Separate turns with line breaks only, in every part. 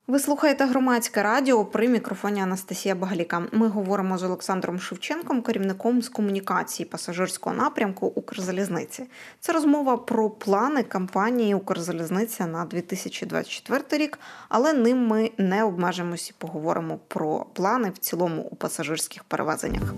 Ви слухаєте громадське радіо, при мікрофоні Анастасія Багаліка. Ми говоримо з Олександром Шевченком, керівником з комунікації пасажирського напрямку Укрзалізниці. Це розмова про плани компанії Укрзалізниця на 2024 рік, але ним ми не обмежимося і поговоримо про плани в цілому у пасажирських перевезеннях.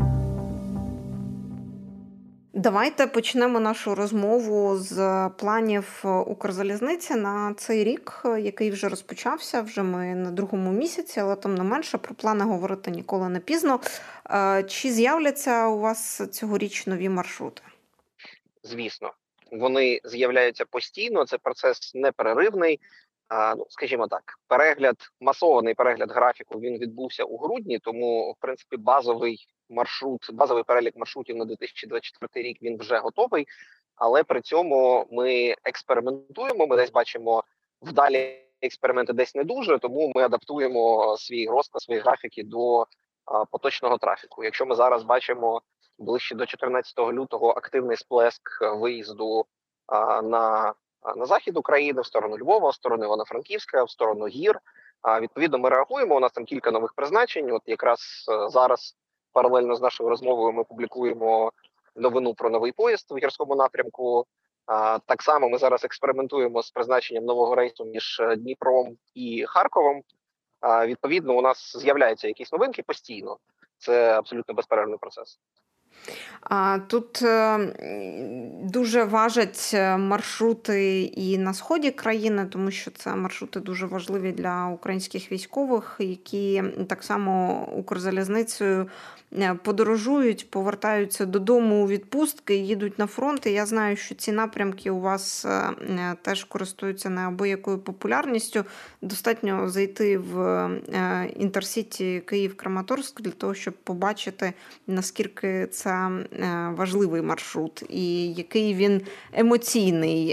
Давайте почнемо нашу розмову з планів Укрзалізниці на цей рік, який вже розпочався. Вже ми на другому місяці, але тим не менше про плани говорити ніколи не пізно. Чи з'являться у вас цьогоріч нові маршрути?
Звісно, вони з'являються постійно, це процес непереривний. Скажімо так, масований перегляд графіку, він відбувся у грудні, тому, в принципі, базовий перелік маршрутів на 2024 рік, він вже готовий, але при цьому ми експериментуємо, ми десь бачимо вдалі експерименти, десь не дуже, тому ми адаптуємо свій розклад, свої графіки до поточного трафіку. Якщо ми зараз бачимо ближче до 14 лютого активний сплеск виїзду на захід України, в сторону Львова, в сторону Івано-Франківська, в сторону гір. Відповідно, ми реагуємо. У нас там кілька нових призначень. От якраз зараз паралельно з нашою розмовою ми публікуємо новину про новий поїзд в гірському напрямку. Так само ми зараз експериментуємо з призначенням нового рейсу між Дніпром і Харковом. Відповідно, у нас з'являються якісь новинки постійно. Це абсолютно безперервний процес.
Тут дуже важать маршрути і на сході країни, тому що це маршрути дуже важливі для українських військових, які так само Укрзалізницею подорожують, повертаються додому у відпустки, їдуть на фронт. І я знаю, що ці напрямки у вас теж користуються неабиякою популярністю. Достатньо зайти в Інтерсіті Київ-Краматорськ для того, щоб побачити, наскільки це важливий маршрут і який він емоційний.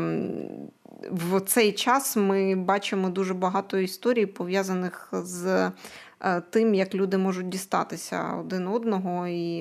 В цей час ми бачимо дуже багато історій, пов'язаних з тим, як люди можуть дістатися один одного. І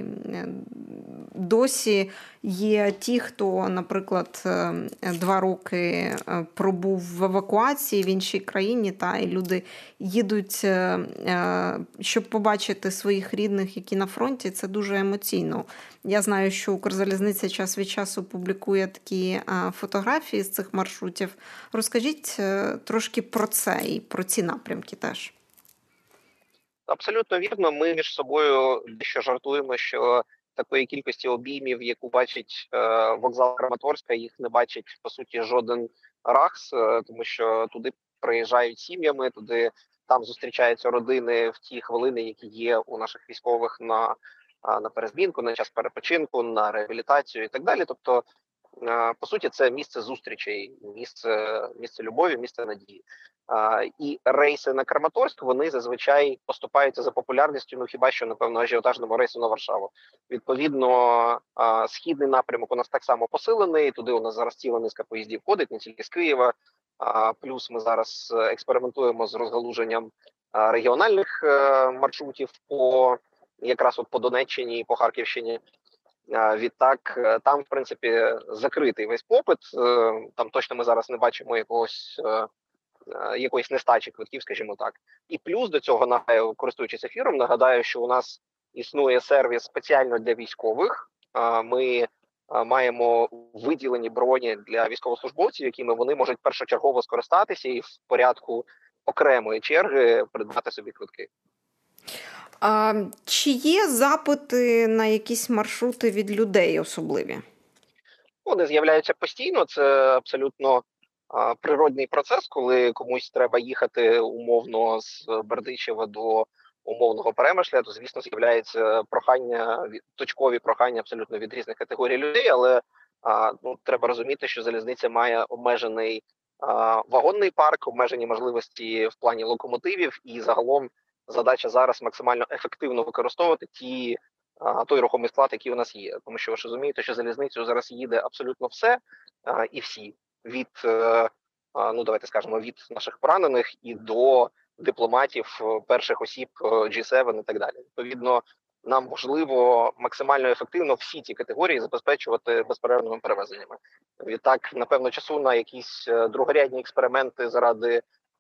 досі є ті, хто, наприклад, 2 роки пробув в евакуації в іншій країні, і люди їдуть, щоб побачити своїх рідних, які на фронті. Це дуже емоційно. Я знаю, що Укрзалізниця час від часу публікує такі фотографії з цих маршрутів. Розкажіть трошки про це і про ці напрямки теж.
Абсолютно вірно. Ми між собою дещо жартуємо, що такої кількості обіймів, яку бачить вокзал Краматорська, їх не бачить, по суті, жоден РАХС, тому що туди приїжджають сім'ями, там зустрічаються родини в ті хвилини, які є у наших військових на перезмінку, на час перепочинку, на реабілітацію і так далі. Тобто, по суті, це місце зустрічей, місце любові, місце надії. І рейси на Краматорськ, вони зазвичай поступаються за популярністю, хіба що, напевно, ажіотажному рейсу на Варшаву. Відповідно, східний напрямок у нас так само посилений, туди у нас зараз ціла низка поїздів ходить, не тільки з Києва. Плюс ми зараз експериментуємо з розгалуженням регіональних маршрутів якраз по Донеччині і по Харківщині. Відтак, там, в принципі, закритий весь попит, там точно ми зараз не бачимо якоїсь нестачі квитків, скажімо так. І плюс до цього, користуючись ефіром, нагадаю, що у нас існує сервіс спеціально для військових. Ми маємо виділені броні для військовослужбовців, якими вони можуть першочергово скористатися і в порядку окремої черги придбати собі квитки.
Чи є запити на якісь маршрути від людей особливі?
Вони з'являються постійно, це абсолютно природний процес, коли комусь треба їхати умовно з Бердичева до умовного Перемишля, то, звісно, з'являється точкові прохання абсолютно від різних категорій людей, але треба розуміти, що залізниця має обмежений вагонний парк, обмежені можливості в плані локомотивів, і загалом задача зараз максимально ефективно використовувати той рухомий склад, який у нас є. Тому що ви ж розумієте, що залізницею зараз їде абсолютно все і всі. Від наших поранених і до дипломатів, перших осіб G7 і так далі. Відповідно, нам важливо максимально ефективно всі ці категорії забезпечувати безперервними перевезеннями. Відтак, напевно, часу на якісь другорядні експерименти заради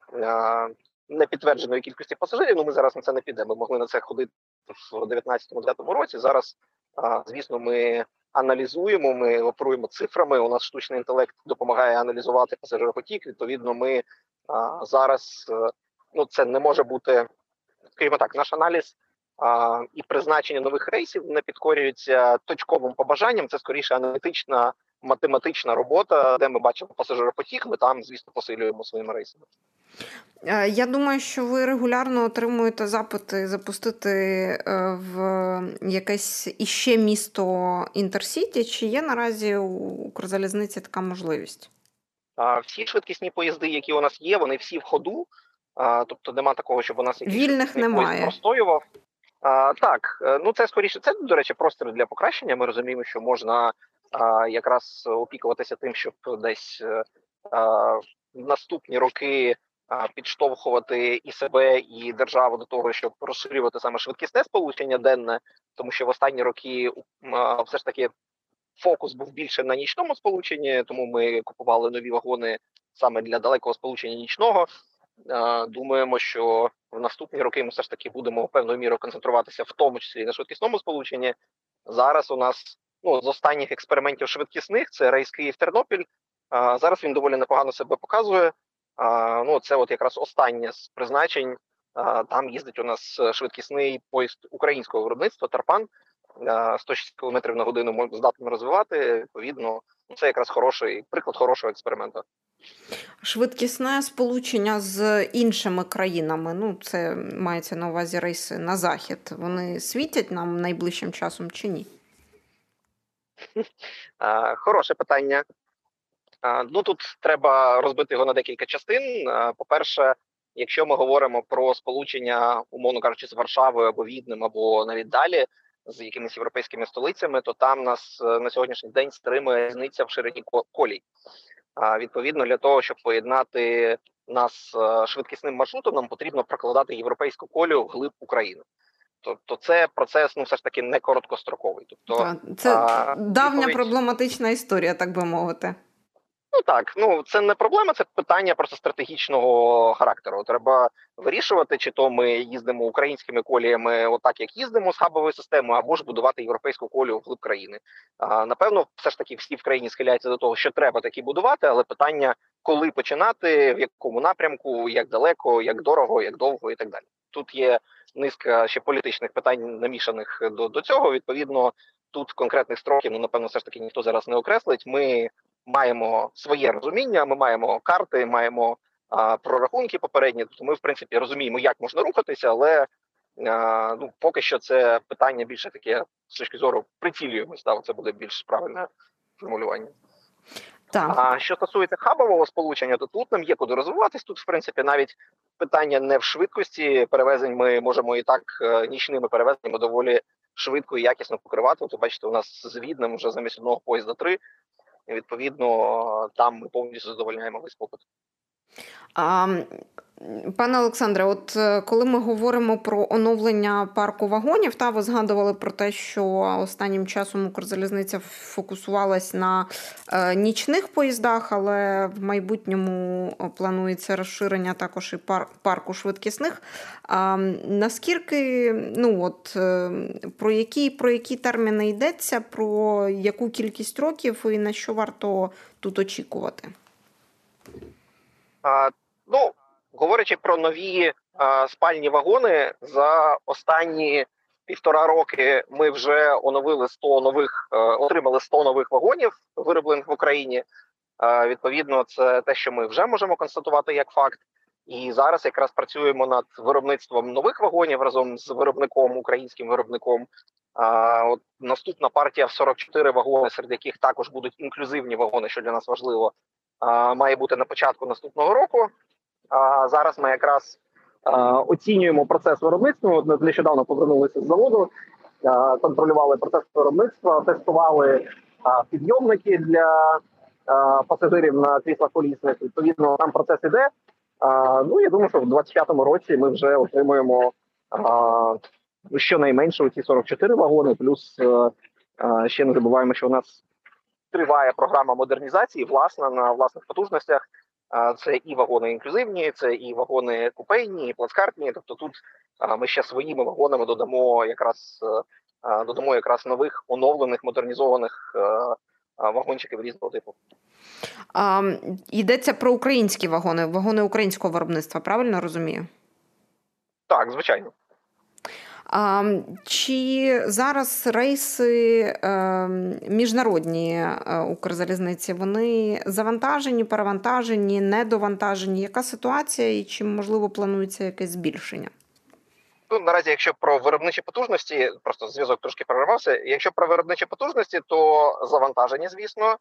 непідтвердженої кількості пасажирів. Ну, ми зараз на це не підемо. Ми могли на це ходити в 2019-2020 році. Зараз, звісно, ми аналізуємо, ми оперуємо цифрами. У нас штучний інтелект допомагає аналізувати пасажиропотік. Відповідно, ми зараз, ну, це не може бути, скажімо так, наш аналіз і призначення нових рейсів не підкорюється точковим побажанням. Це скоріше аналітична, математична робота, де ми бачимо пасажиропотік, ми там, звісно, посилюємо своїми рейсами.
Я думаю, що ви регулярно отримуєте запити запустити в якесь іще місто Інтерсіті. Чи є наразі у Укрзалізниці така можливість?
Всі швидкісні поїзди, які у нас є, вони всі в ходу. Тобто нема такого, щоб у нас якийсь
Вільних
швидкісний поїзд
немає.
простоював. Так, ну це скоріше, це, до речі, простір для покращення. Ми розуміємо, що можна якраз опікуватися тим, щоб десь в наступні роки підштовхувати і себе, і державу до того, щоб розширювати саме швидкісне сполучення денне, тому що в останні роки все ж таки фокус був більше на нічному сполученні, тому ми купували нові вагони саме для далекого сполучення нічного. Думаємо, що в наступні роки ми все ж таки будемо певною мірою концентруватися в тому числі на швидкісному сполученні. Зараз у нас, ну, з останніх експериментів швидкісних, це рейс Київ-Тернопіль. Зараз він доволі непогано себе показує. Ну, це от якраз останнє з призначень. Там їздить у нас швидкісний поїзд українського виробництва Тарпан. 160 км на годину здатним розвивати. Відповідно, це якраз хороший приклад хорошого експерименту.
Швидкісне сполучення з іншими країнами, ну це мається на увазі рейси на захід, вони світять нам найближчим часом чи ні?
Хороше питання. Ну, тут треба розбити його на декілька частин. По-перше, якщо ми говоримо про сполучення, умовно кажучи, з Варшавою або Віднем, або навіть далі, з якимись європейськими столицями, то там нас на сьогоднішній день стримує різниця в ширині колій. Відповідно, для того, щоб поєднати нас швидкісним маршрутом, нам потрібно прокладати європейську колію вглиб України. Тобто це процес, ну, все ж таки, не короткостроковий. Тобто,
це давня проблематична історія, так би мовити.
Ну так, ну це не проблема, це питання просто стратегічного характеру. Треба вирішувати, чи то ми їздимо українськими коліями, отак як їздимо з хабовою системою, або ж будувати європейську колію вглиб країни. Напевно, все ж таки всі в країні схиляються до того, що треба такі будувати, але питання, коли починати, в якому напрямку, як далеко, як дорого, як довго і так далі. Тут є низка ще політичних питань, намішаних до цього. Відповідно, тут конкретних строків, ну напевно, все ж таки ніхто зараз не окреслить. Ми маємо своє розуміння, ми маємо карти, маємо прорахунки попередні, тобто ми, в принципі, розуміємо, як можна рухатися, але ну, поки що це питання більше таке, з точки зору, прицілюємось, це буде більш правильне формулювання.
Так.
А що стосується хабового сполучення, то тут нам є куди розвиватись. Тут, в принципі, навіть питання не в швидкості перевезень, ми можемо і так нічними перевезеннями доволі швидко і якісно покривати. От, бачите, у нас з Віднем вже замість одного поїзда 3, і, відповідно, там ми повністю задовольняємо весь попит.
Пане Олександре, от коли ми говоримо про оновлення парку вагонів, ви згадували про те, що останнім часом Укрзалізниця фокусувалась на нічних поїздах, але в майбутньому планується розширення також і парку швидкісних. Наскільки, про які терміни йдеться, про яку кількість років і на що варто тут очікувати?
Говорячи про нові спальні вагони, за останні 1,5 роки ми вже отримали 100 нових вагонів, вироблених в Україні. Відповідно, це те, що ми вже можемо констатувати як факт. І зараз якраз працюємо над виробництвом нових вагонів разом з виробником, українським виробником. От наступна партія в 44 вагони, серед яких також будуть інклюзивні вагони, що для нас важливо, має бути на початку наступного року. Зараз ми якраз оцінюємо процес виробництва. Нещодавно повернулися з заводу, контролювали процес виробництва, тестували підйомники для пасажирів на кріслах колісних. Відповідно, там процес іде. Я думаю, що в 2025 році ми вже отримуємо щонайменше ці 44 вагони, плюс ще не забуваємо, що у нас триває програма модернізації, власна, на власних потужностях. Це і вагони інклюзивні, це і вагони купейні, і плацкартні. Тобто тут ми ще своїми вагонами додамо якраз нових оновлених модернізованих вагончиків різного типу.
Йдеться про українські вагони, вагони українського виробництва, правильно розумію?
Так, звичайно.
Чи зараз рейси міжнародні Укрзалізниці, вони завантажені, перевантажені, недовантажені? Яка ситуація і чи, можливо, планується якесь збільшення?
Ну, наразі, якщо про виробничі потужності, просто зв'язок трошки перервався. Якщо про виробничі потужності, то завантажені, звісно.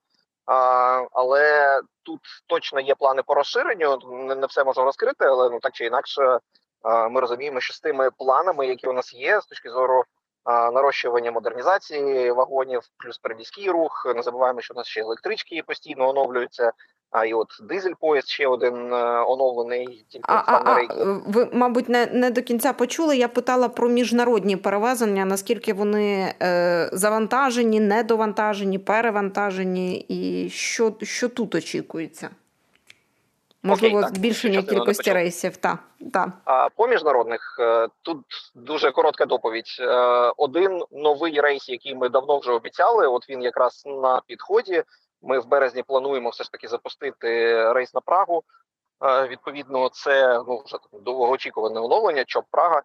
Але тут точно є плани по розширенню. Не все можна розкрити, але ну так чи інакше ми розуміємо, що з тими планами, які у нас є, з точки зору нарощування модернізації вагонів, плюс переміський рух. Не забуваємо, що у нас ще електрички постійно оновлюються. І от дизель-поїзд ще один оновлений, тільки став на рейки.
Ви, мабуть, не до кінця почули. Я питала про міжнародні перевезення, наскільки вони завантажені, недовантажені, перевантажені, і що тут очікується? Можливо, збільшення кількості рейсів.
По міжнародних тут дуже коротка доповідь. Один новий рейс, який ми давно вже обіцяли, от він якраз на підході. Ми в березні плануємо все ж таки запустити рейс на Прагу. Відповідно, це вже довгоочікуване оновлення, ЧОП Прага.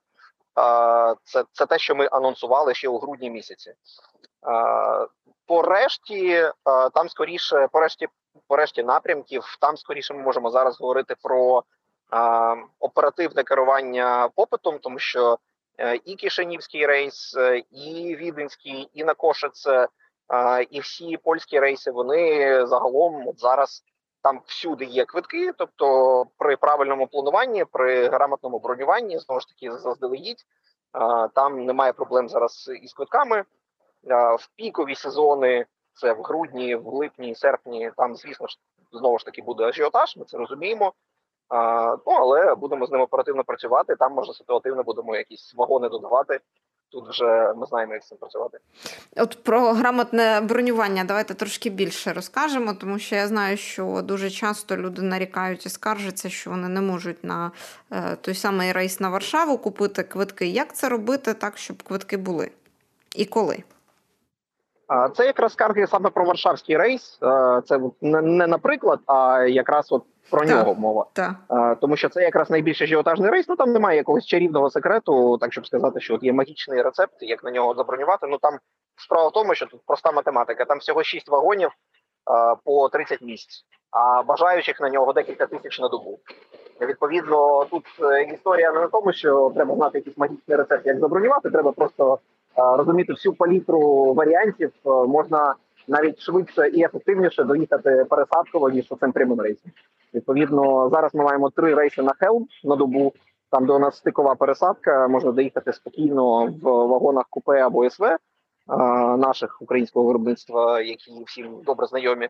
Це те, що ми анонсували ще у грудні місяці. По решті, там скоріше, по решті напрямків, там скоріше ми можемо зараз говорити про оперативне керування попитом, тому що і Кишинівський рейс, і Віденський, і на Кошице, і всі польські рейси, вони загалом от зараз там всюди є квитки, тобто при правильному плануванні, при грамотному бронюванні, знову ж таки, заздалегідь, там немає проблем зараз із квитками. В пікові сезони, це в грудні, в липні, серпні, там, звісно ж, знову ж таки буде ажіотаж, ми це розуміємо. Але будемо з ним оперативно працювати, там, може, ситуативно будемо якісь вагони додавати. Тут вже ми знаємо, як з цим працювати.
От про грамотне бронювання давайте трошки більше розкажемо, тому що я знаю, що дуже часто люди нарікають і скаржаться, що вони не можуть на той самий рейс на Варшаву купити квитки. Як це робити так, щоб квитки були? І коли?
Це якраз скарги саме про варшавський рейс. Це не наприклад, а якраз от про нього мова. Тому що це якраз найбільш ажіотажний рейс. Ну там немає якогось чарівного секрету, так щоб сказати, що от є магічний рецепт, як на нього забронювати. Ну там справа в тому, що тут проста математика. Там всього 6 вагонів по 30 місць, а бажаючих на нього декілька тисяч на добу. Відповідно, тут історія не на тому, що треба знати якийсь магічний рецепт, як забронювати, треба просто розуміти всю палітру варіантів. Можна навіть швидше і ефективніше доїхати пересадково, ніж цим прямим рейсом. Відповідно, зараз ми маємо 3 рейси на Хелм на добу, там де у нас стикова пересадка, можна доїхати спокійно в вагонах купе або СВ наших українського виробництва, які всім добре знайомі.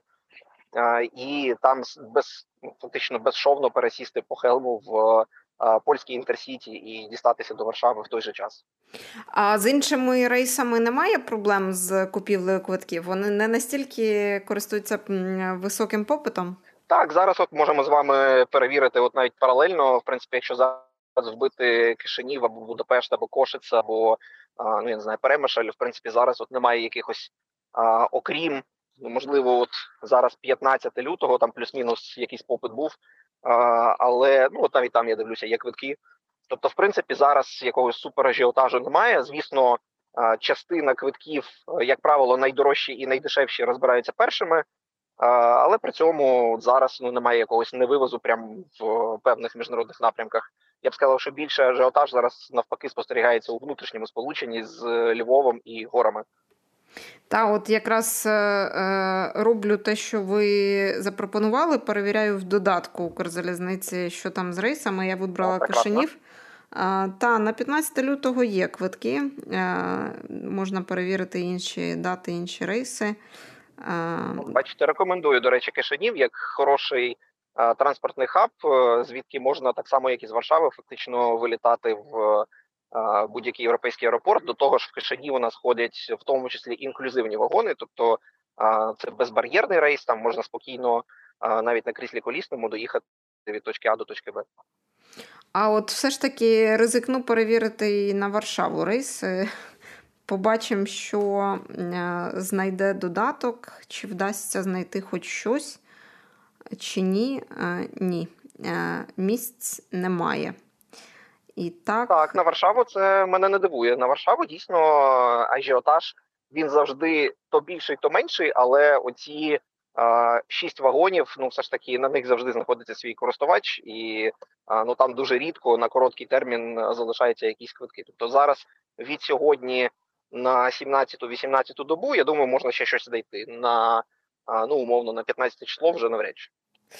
І там фактично безшовно пересісти по Хелму в польській інтерсіті і дістатися до Варшави в той же час.
А з іншими рейсами немає проблем з купівлею квитків? Вони не настільки користуються високим попитом?
Так, зараз от можемо з вами перевірити от навіть паралельно, в принципі, якщо зараз вбити Кишинів або Будапешт, або Кошице, або ну я не знаю, Перемишль, в принципі, зараз от немає якихось окрім, можливо, от зараз 15 лютого, там плюс-мінус якийсь попит був, але ну от навіть там я дивлюся, є квитки. Тобто, в принципі, зараз якогось суперажіотажу немає. Звісно, частина квитків, як правило, найдорожчі і найдешевші розбираються першими, але при цьому зараз немає якогось невивозу прямо в певних міжнародних напрямках. Я б сказав, що більше ажіотаж зараз навпаки спостерігається у внутрішньому сполученні з Львовом і горами.
Та от якраз роблю те, що ви запропонували, перевіряю в додатку Укрзалізниці, що там з рейсами. Я вибрала Кишинів. Та на 15 лютого є квитки, можна перевірити інші дати, інші рейси.
Бачите, рекомендую, до речі, Кишинів як хороший транспортний хаб, звідки можна так само, як і з Варшави, фактично вилітати в будь-який європейський аеропорт. До того ж, в Кишинів у нас ходять в тому числі інклюзивні вагони, тобто це безбар'єрний рейс, там можна спокійно навіть на кріслі колісному доїхати від точки А до точки Б.
А от все ж таки ризикну перевірити і на Варшаву рейс. Побачимо, що знайде додаток, чи вдасться знайти хоч щось, чи ні. Ні. Місць немає. І
Так, на Варшаву це мене не дивує. На Варшаву дійсно ажіотаж, він завжди то більший, то менший, але оці 6 вагонів, ну все ж таки на них завжди знаходиться свій користувач, і ну там дуже рідко на короткий термін залишаються якісь квитки. Тобто зараз від сьогодні на 17-18 добу, я думаю, можна ще щось знайти. На ну умовно на 15 число вже навряд чи.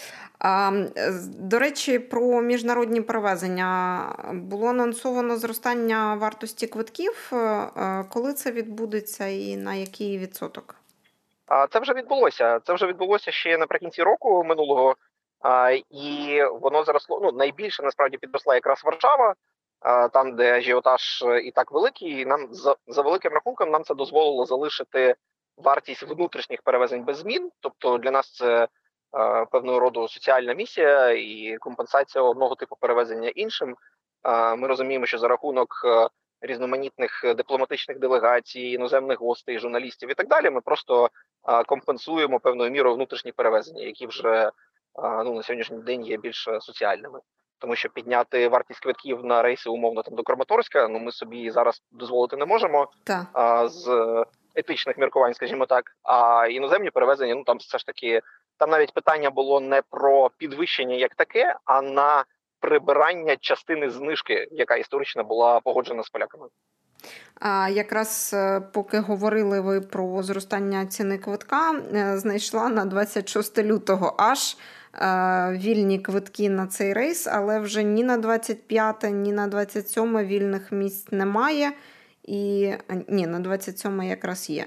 До речі, про міжнародні перевезення. Було анонсовано зростання вартості квитків. Коли це відбудеться і на який відсоток?
Це вже відбулося. Це вже відбулося ще наприкінці року минулого, і воно заросло. Ну, найбільше насправді підросла якраз Варшава, там, де ажіотаж і так великий. І нам за великим рахунком нам це дозволило залишити вартість внутрішніх перевезень без змін. Тобто для нас це певного роду соціальна місія і компенсація одного типу перевезення іншим. Ми розуміємо, що за рахунок різноманітних дипломатичних делегацій, іноземних гостей, журналістів і так далі, ми просто компенсуємо певною мірою внутрішні перевезення, які вже ну, на сьогоднішній день є більш соціальними. Тому що підняти вартість квитків на рейси умовно там до Краматорська, ну ми собі зараз дозволити не можемо з етичних міркувань, скажімо так. А іноземні перевезення, ну там все ж таки, там навіть питання було не про підвищення як таке, а на прибирання частини знижки, яка історично була погоджена з поляками.
Якраз поки говорили ви про зростання ціни квитка, знайшла на 26 лютого аж вільні квитки на цей рейс, але вже ні на 25, ні на 27 вільних місць немає. Ні, на 27 якраз є.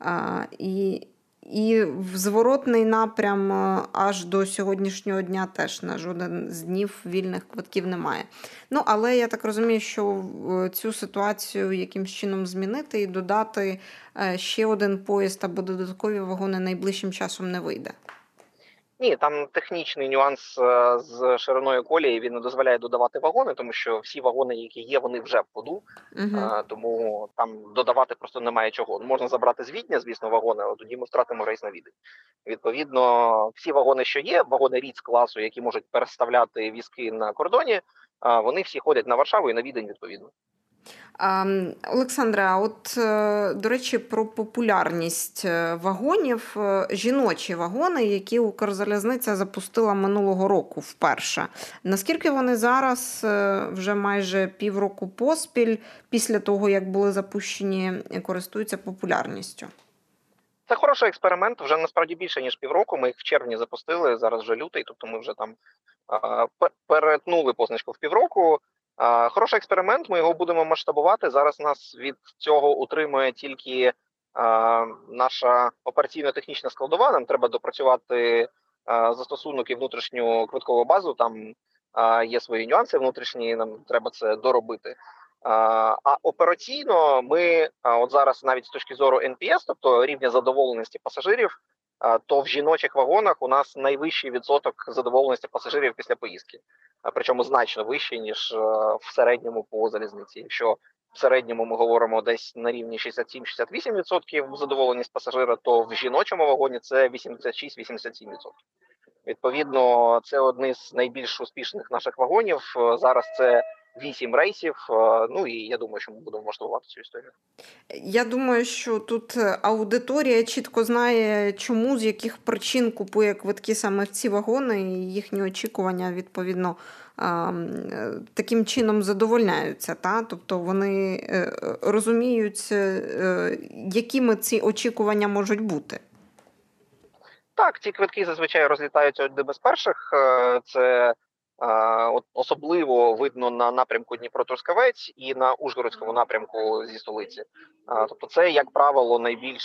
І в зворотний напрям аж до сьогоднішнього дня теж на жоден з днів вільних квитків немає. Ну, але я так розумію, що цю ситуацію якимсь чином змінити і додати ще один поїзд або додаткові вагони найближчим часом не вийде.
Ні, там технічний нюанс з шириною колії, він не дозволяє додавати вагони, тому що всі вагони, які є, вони вже в ходу, тому там додавати просто немає чого. Можна забрати з Відня, звісно, вагони, але тоді ми втратимо рейс на Відень. Відповідно, всі вагони, що є, вагони Ріц-класу, які можуть переставляти візки на кордоні, вони всі ходять на Варшаву і на Відень, відповідно.
Олександре, а от, до речі, про популярність вагонів. Жіночі вагони, які Укрзалізниця запустила минулого року вперше. Наскільки вони зараз, вже майже півроку поспіль, після того, як були запущені, користуються популярністю?
Це хороший експеримент, вже насправді більше, ніж півроку. Ми їх в червні запустили, зараз вже лютий, тобто ми вже там перетнули позначку в півроку. Хороший експеримент, ми його будемо масштабувати. Зараз нас від цього утримує тільки наша операційно-технічна складова. Нам треба допрацювати застосунок і внутрішню квиткову базу. Там є свої нюанси внутрішні, нам треба це доробити. А операційно ми от зараз навіть з точки зору NPS, тобто рівня задоволеності пасажирів, то в жіночих вагонах у нас найвищий відсоток задоволеності пасажирів після поїздки. Причому значно вищий, ніж в середньому по залізниці. Якщо в середньому ми говоримо десь на рівні 67-68% задоволеність пасажира, то в жіночому вагоні це 86-87%. Відповідно, це одні з найбільш успішних наших вагонів. Зараз це 8 рейсів, ну і я думаю, що ми будемо масштабувати цю історію.
Я думаю, що тут аудиторія чітко знає, чому, з яких причин купує квитки саме в ці вагони, і їхні очікування, відповідно, таким чином задовольняються. Та? Тобто вони розуміють, якими ці очікування можуть бути.
Так, ці квитки зазвичай розлітаються одними з перших. Це особливо видно на напрямку Дніпро-Трускавець і на Ужгородському напрямку зі столиці. Тобто це, як правило,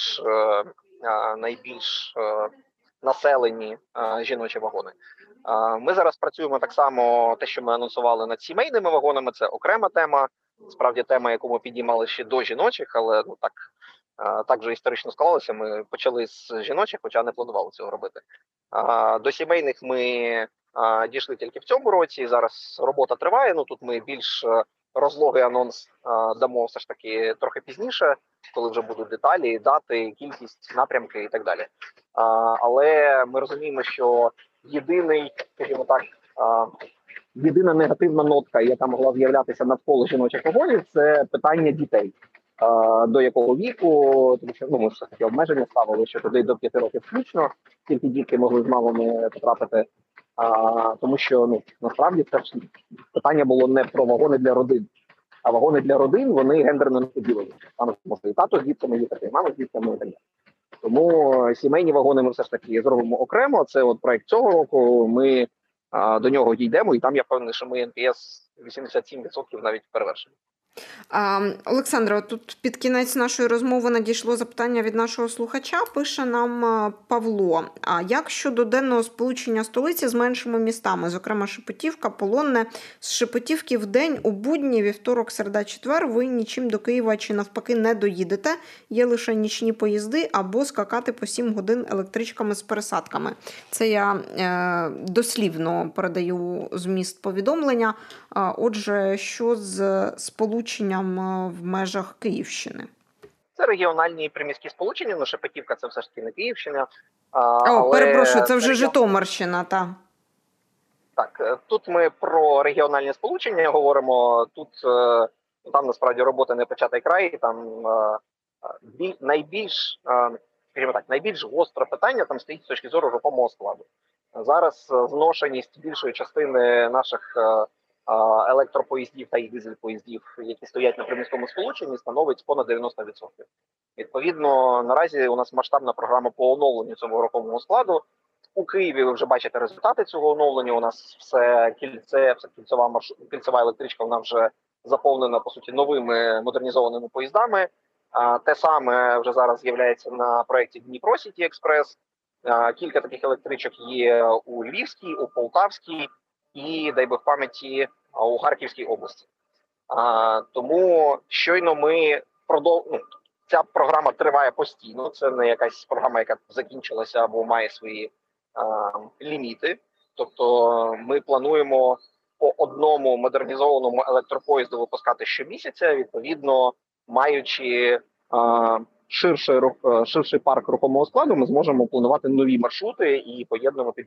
найбільш населені жіночі вагони. Ми зараз працюємо так само, те, що ми анонсували над сімейними вагонами, це окрема тема. Справді тема, яку ми підіймали ще до жіночих, але ну так Так вже історично склалося. Ми почали з жіночих, хоча не планували цього робити. До сімейних ми дійшли тільки в цьому році. Зараз робота триває. Ну тут ми більш розлогий анонс дамо все ж таки трохи пізніше, коли вже будуть деталі, дати, кількість, напрямки і так далі. Але ми розуміємо, що єдиний, скажімо так, єдина негативна нотка, яка могла з'являтися навколо жіночих вагонів, це питання дітей. До якого віку, тому що ми все таки обмеження ставили, що туди до 5 років включно, тільки дітки могли з мамами потрапити. Тому що насправді це ж питання було не про вагони для родин, а вагони для родин вони гендерно не поділені. Там може і тато з дітками їхати, і мама з дітками і так далі. Тому сімейні вагони ми все ж таки зробимо окремо. Це от проект цього року. Ми до нього дійдемо, і там я впевнений, що ми НПС 87% навіть перевершимо.
Олександра, тут під кінець нашої розмови надійшло запитання від нашого слухача. Пише нам Павло. А як щодо денного сполучення столиці з меншими містами, зокрема Шепетівка, Полонне? З Шепетівки в день у будні, вівторок, середа, четвер ви нічим до Києва чи навпаки не доїдете. Є лише нічні поїзди або скакати по 7 годин електричками з пересадками. Це я дослівно передаю зміст повідомлення. Отже, що з сполученням в межах Київщини?
Це регіональні приміські сполучення, ну Шепетівка це все ж таки не Київщина.
Перепрошую, це вже Житомирщина, так.
Так, тут ми про регіональні сполучення говоримо, тут там насправді робота не початий край, там найбільш, скажімо так, найбільш гостре питання там стоїть з точки зору рухомого складу. Зараз зношеність більшої частини наших електропоїздів та і дизель-поїздів, які стоять на приміському сполученні, становить понад 90%. Відповідно, наразі у нас масштабна програма по оновленню цього рухомого складу. У Києві ви вже бачите результати цього оновлення. У нас все кільцева електричка, вона вже заповнена, по суті, новими модернізованими поїздами. Те саме вже зараз з'являється на проєкті Дніпро Сіті Експрес. Кілька таких електричок є у Львівській, у Полтавській і, дай Бог пам'яті, у Харківській області. Тому щойно ми ця програма триває постійно, це не якась програма, яка закінчилася або має свої ліміти. Тобто ми плануємо по одному модернізованому електропоїзду випускати щомісяця, відповідно, маючи ширший парк рухомого складу, ми зможемо планувати нові маршрути і поєднувати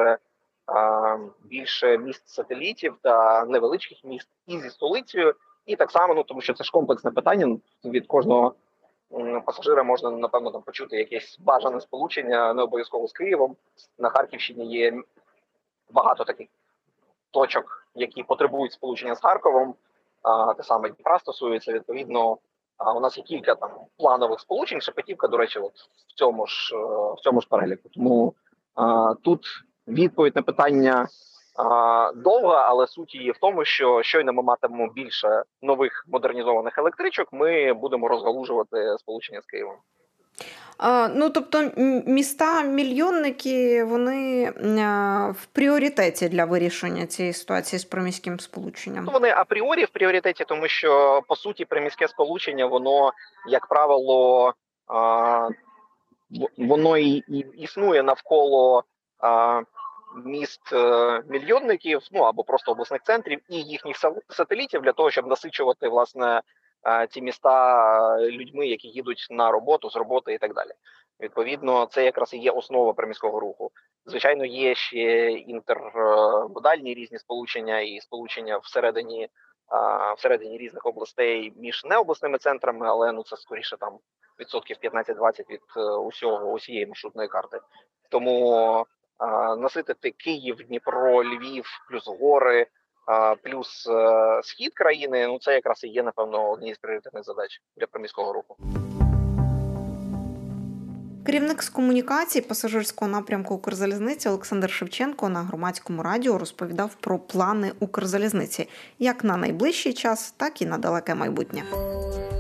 більше міст-сателітів та невеличких міст і зі столицею. І так само, тому що це ж комплексне питання, від кожного пасажира можна, напевно, там почути якесь бажане сполучення, не обов'язково з Києвом. На Харківщині є багато таких точок, які потребують сполучення з Харковом. Те саме Дніпра стосується, відповідно, у нас є кілька там планових сполучень. Шепетівка, до речі, от в цьому ж переліку. Тому тут відповідь на питання довга, але суть її в тому, що щойно ми матимемо більше нових модернізованих електричок, ми будемо розгалужувати сполучення з Києвом.
Тобто міста-мільйонники, вони в пріоритеті для вирішення цієї ситуації з приміським сполученням?
Вони апріорі в пріоритеті, тому що, по суті, приміське сполучення, воно, як правило, воно і існує навколо міст-мільйонників, або просто обласних центрів і їхніх сателітів для того, щоб насичувати, власне, ці міста людьми, які їдуть на роботу, з роботи і так далі. Відповідно, це якраз і є основа приміського руху. Звичайно, є ще інтермодальні різні сполучення і сполучення всередині різних областей між необласними центрами, але це скоріше там відсотків 15-20 від усієї маршрутної карти. Тому наситити Київ, Дніпро, Львів, плюс гори, плюс схід країни, це якраз і є, напевно, однією з пріоритетних задач для приміського руху.
Керівник з комунікації пасажирського напрямку Укрзалізниці Олександр Шевченко на Громадському радіо розповідав про плани Укрзалізниці як на найближчий час, так і на далеке майбутнє.